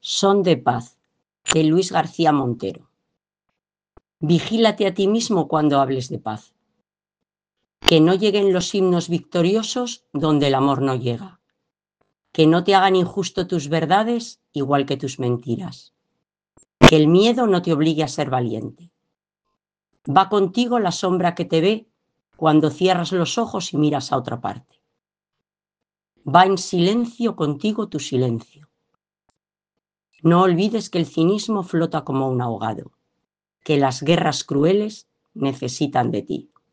Son de paz, de Luis García Montero. Vigílate a ti mismo cuando hables de paz. Que no lleguen los himnos victoriosos donde el amor no llega. Que no te hagan injusto tus verdades igual que tus mentiras. Que el miedo no te obligue a ser valiente. Va contigo la sombra que te ve cuando cierras los ojos y miras a otra parte. Va en silencio contigo tu silencio. No olvides que el cinismo flota como un ahogado, que las guerras crueles necesitan de ti.